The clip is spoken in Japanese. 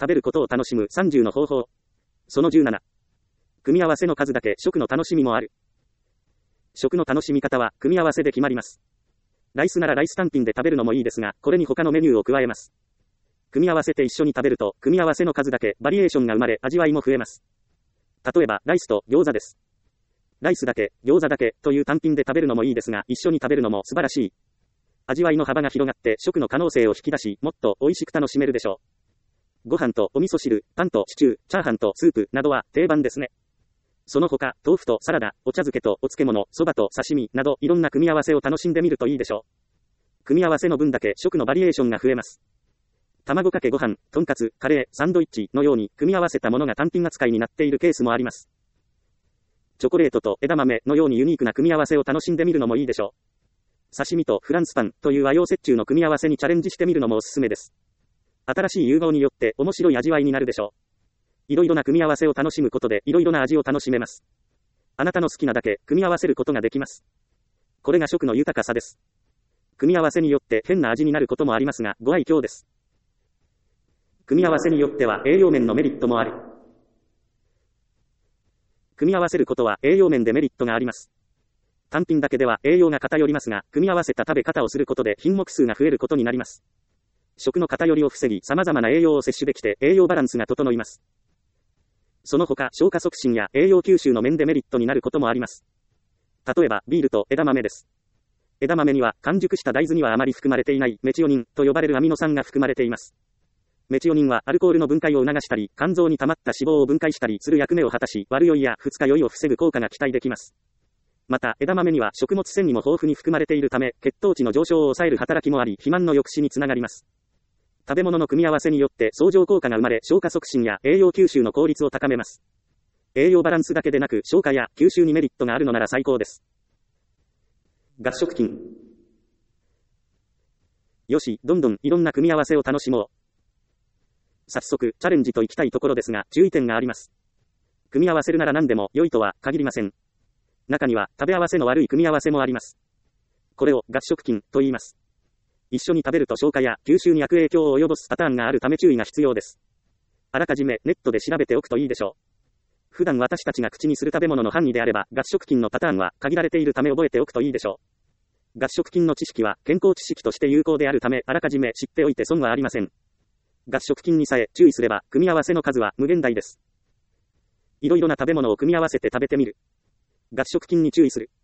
食べることを楽しむ30の方法。その17。組み合わせの数だけ食の楽しみもある。食の楽しみ方は組み合わせで決まります。ライスならライス単品で食べるのもいいですが、これに他のメニューを加えます。組み合わせて一緒に食べると、組み合わせの数だけバリエーションが生まれ、味わいも増えます。例えば、ライスと餃子です。ライスだけ、餃子だけという単品で食べるのもいいですが、一緒に食べるのも素晴らしい。味わいの幅が広がって食の可能性を引き出し、もっと美味しく楽しめるでしょう。ご飯とお味噌汁、パンとシチュー、チャーハンとスープなどは定番ですね。その他、豆腐とサラダ、お茶漬けとお漬物、そばと刺身などいろんな組み合わせを楽しんでみるといいでしょう。組み合わせの分だけ食のバリエーションが増えます。卵かけご飯、とんかつ、カレー、サンドイッチのように組み合わせたものが単品扱いになっているケースもあります。チョコレートと枝豆のようにユニークな組み合わせを楽しんでみるのもいいでしょう。刺身とフランスパンという和洋折衷の組み合わせにチャレンジしてみるのもおすすめです。新しい融合によって面白い味わいになるでしょう。いろいろな組み合わせを楽しむことでいろいろな味を楽しめます。あなたの好きなだけ組み合わせることができます。これが食の豊かさです。組み合わせによって変な味になることもありますが、ご愛嬌です。組み合わせによっては栄養面のメリットもある。組み合わせることは栄養面でメリットがあります。単品だけでは栄養が偏りますが、組み合わせた食べ方をすることで品目数が増えることになります。食の偏りを防ぎ、様々な栄養を摂取できて栄養バランスが整います。その他、消化促進や栄養吸収の面でメリットになることもあります。例えば、ビールと枝豆です。枝豆には完熟した大豆にはあまり含まれていないメチオニンと呼ばれるアミノ酸が含まれています。メチオニンはアルコールの分解を促したり、肝臓に溜まった脂肪を分解したりする役目を果たし、悪酔いや二日酔いを防ぐ効果が期待できます。また、枝豆には食物繊維も豊富に含まれているため、血糖値の上昇を抑える働きもあり、肥満の抑止につながります。食べ物の組み合わせによって相乗効果が生まれ、消化促進や栄養吸収の効率を高めます。栄養バランスだけでなく、消化や吸収にメリットがあるのなら最高です。合食菌。よし、どんどんいろんな組み合わせを楽しもう。早速、チャレンジといきたいところですが、注意点があります。組み合わせるなら何でも良いとは限りません。中には、食べ合わせの悪い組み合わせもあります。これを合食菌と言います。一緒に食べると消化や吸収に悪影響を及ぼすパターンがあるため注意が必要です。あらかじめネットで調べておくといいでしょう。普段私たちが口にする食べ物の範囲であれば、合食菌のパターンは限られているため覚えておくといいでしょう。合食菌の知識は健康知識として有効であるため、あらかじめ知っておいて損はありません。合食菌にさえ注意すれば、組み合わせの数は無限大です。いろいろな食べ物を組み合わせて食べてみる。合食菌に注意する。